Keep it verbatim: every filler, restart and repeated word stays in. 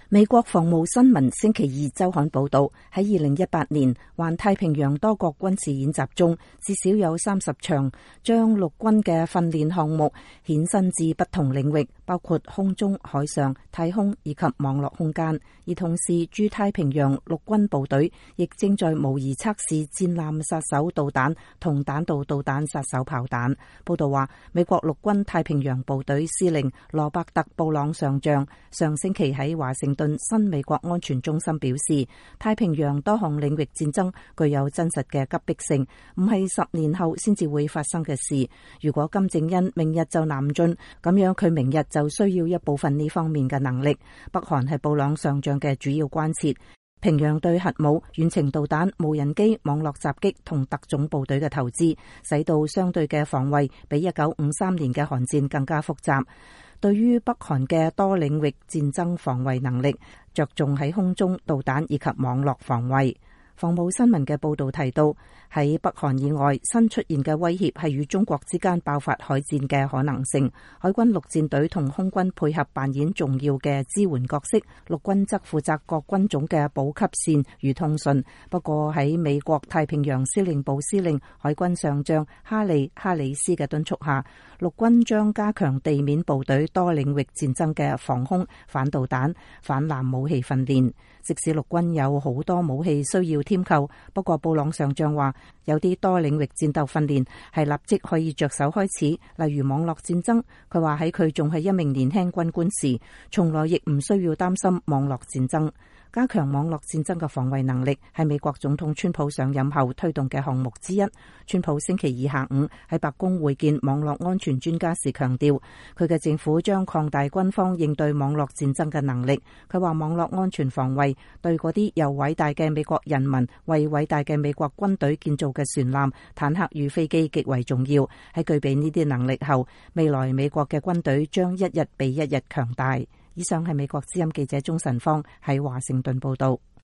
美國防務新聞星期二週刊報道，喺二零一八年環太平洋多國軍事演習中，至少有三十場將陸軍嘅訓練項目衍生至不同領域，包括空中、海上、太空以及網絡空間。而同時，駐太平洋陸軍部隊亦正在模擬測試戰艦殺手導彈同彈道導彈殺手炮彈。報道話，美國陸軍太平洋部隊司令羅伯特·布朗上將上星期喺華盛頓新美國安全中心表示，太平洋多項領域戰爭具有真實嘅急迫性，唔係十年後先至會發生嘅事。如果金正恩明日就南進，咁樣佢明日就需要一部分呢方面嘅能力。北韓係布朗上將嘅主要關切，平壤對核武、遠程導彈、無人機、網絡襲擊同特種部隊嘅投資，使到相對嘅防衛比一九五三年嘅韓戰更加複雜。對於北韓嘅多領域戰爭防衛能力，着重喺空中、導彈以及網絡防衛。防務新聞嘅報導提到，喺北韓以外新出現嘅威脅係與中國之間爆發海戰嘅可能性。海軍陸戰隊同空軍配合扮演重要嘅支援角色，陸軍則負責各軍種嘅補給線與通訊。不過喺美國太平洋司令部司令海軍上將哈利哈里斯嘅敦促下，陸軍將加強地面部隊多領域戰爭嘅防空、反導彈、反艦武器訓練。即使陸軍有好多武器需要添購，不過布朗上將話，有啲多領域戰鬥訓練係立即可以着手開始，例如網絡戰爭。佢話喺佢仲係一名年輕軍官時，從來亦唔需要擔心網絡戰爭。加強網絡戰爭嘅防衛能力係美國總統川普上任後推動嘅項目之一。川普星期二下午喺白宮會見網絡安全專家時強調，佢嘅政府將擴大軍方應對網絡戰爭嘅能力。佢話網絡安全防衛對嗰啲由偉大嘅美國人民為偉大嘅美國軍隊建造嘅船艦、坦克與飛機極為重要。喺具備呢啲能力後，未來美國嘅軍隊將一日比一日強大。以上係美國之音記者鍾晨芳喺華盛頓報道。